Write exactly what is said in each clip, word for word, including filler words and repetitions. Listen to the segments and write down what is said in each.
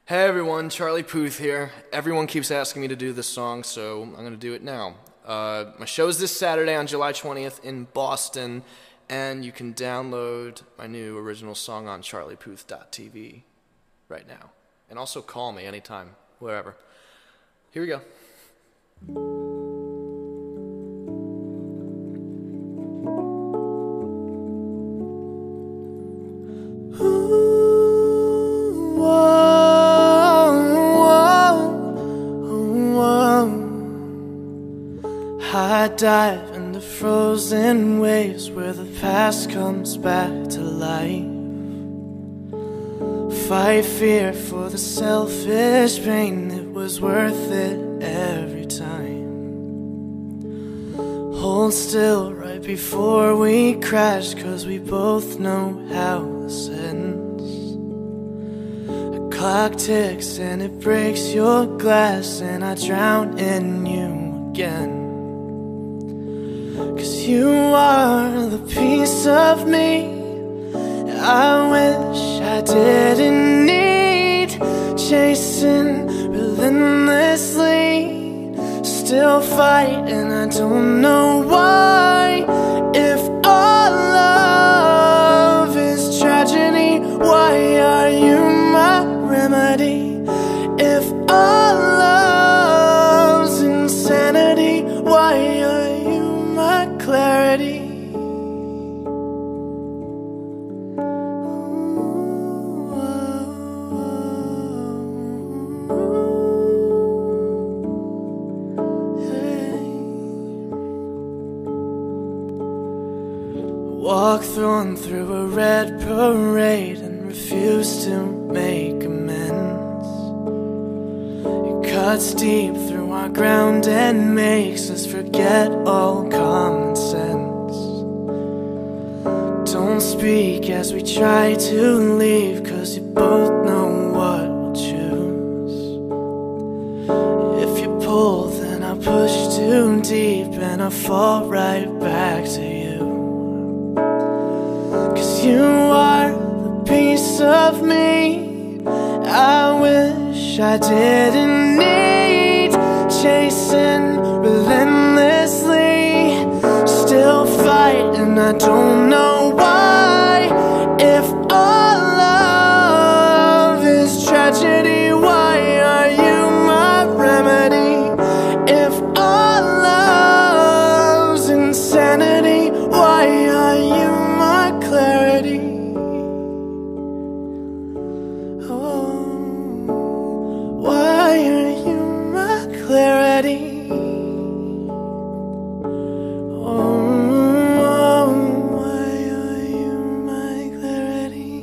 Hey everyone, Charlie Puth here. Everyone keeps asking me to do this song, so I'm going to do it now. Uh, my show's this Saturday on July twentieth in Boston, and you can download my new original song on charlie puth dot t v right now. And also call me anytime, wherever. Here we go. I dive into frozen waves where the past comes back to life. Fight fear for the selfish pain, it was worth it every time. Hold still right before we crash, cause we both know how this ends. A clock ticks and it breaks your glass, and I drown in you again. Cause you are the piece of me I wish I didn't need, chasing relentlessly, still fighting, I don't know why. If our love is tragedy, why are you my remedy? If our love's insanity, why are you my clarity? Walk thrown through a red parade and refuse to make amends. It cuts deep through our ground and makes us forget all common sense. Don't speak as we try to leave, cause you both know what we'll choose. If you pull, then I'll push too deep and I'll fall right back to you. You are the piece of me I wish I didn't need, chasing relentlessly, still fighting, I don't know why. If our love is tragedy, why are you my remedy? If our love's insanity, why are you my clarity? Oh, why are you my clarity? Oh, why are you my clarity?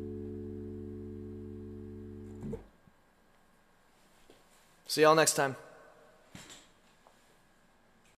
See y'all next time.